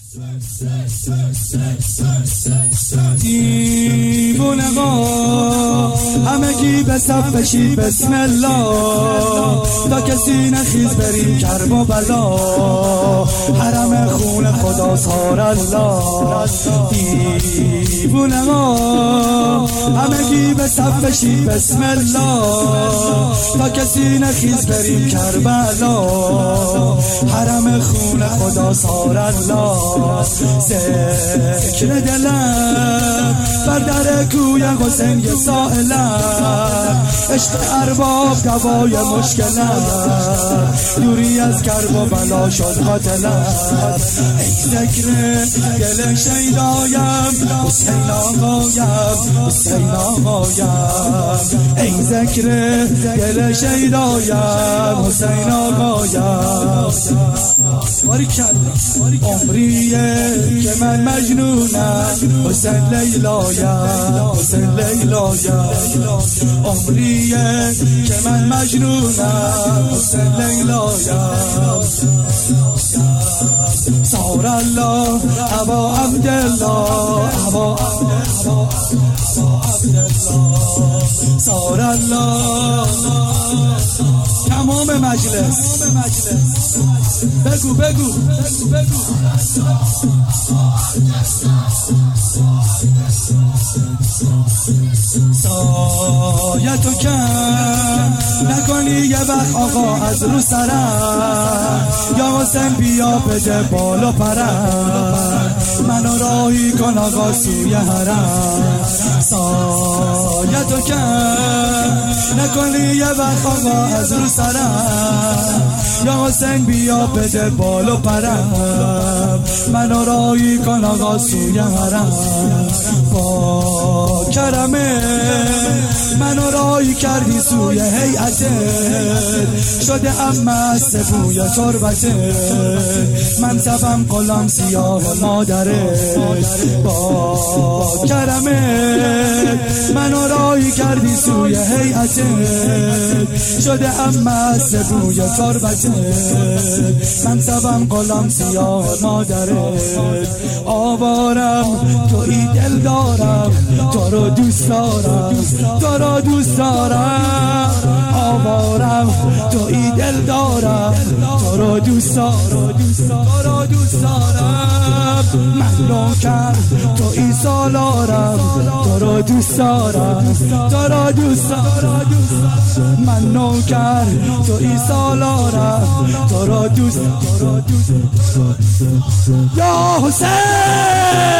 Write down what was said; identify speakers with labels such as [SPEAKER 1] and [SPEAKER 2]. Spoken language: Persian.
[SPEAKER 1] دیوونه‌ها همگی به صف بشید بسم الله، تا کسی نخیز بریم کرب و بلا، حرم خون خدا سار الله. دیوونه‌ها همگی به صف بشید بسم الله، تا کسی نخیز بریم کربلا، حرم خون خدا سار الله. ذکر دلم بر در کوی حسین یه سائلم، عشق ارباب دوای مشکلم، دوری از کرب و بلا شد قاتلم. ای ذکر دل شیدایم حسین آقایم، حسین آقایم. ای ذکر دل شیدایم حسین آقایم. عمریه که من مجنونم حسین لیلایم، حسین لیلایم. عمریه که من مجنونم حسین لیلایم. سار الله ابا عبدالله، ابا عبدالله، سار الله. تمام مجلس بگو بگو بگو. سایه تو کم نکنی یه وقت آقا از رو سرم، یا حسین بیا بده بالا پرم، منو راهی کن آقا سوی حرم. سایه تو کم نکنی یه وقت آقا از رو سرم، یا حسین بیا بده بالا پرم، منو راهی کن آقا سوی حرم. با کرمه منو راهی کردی سوی هیئته، شده ام مست بوی تربته، منصبم غلام سیاه مادره. با کرمه منو راهی کردی سوی هیئته، شده ام مست بوی تربته، منصبم غلام سیاه مادره. آوارم توی دل دارم، تو رو دوست دارم، تو رو دوست دارم. آوارم توی دل دارم، تو رو دوست دارم، تو رو دوست دارم. من نوکر توی سالارم، تو رو دوست دارم، تو رو دوست دارم. من نوکر توی سالارم، تو رو دوست دارم. یا حسین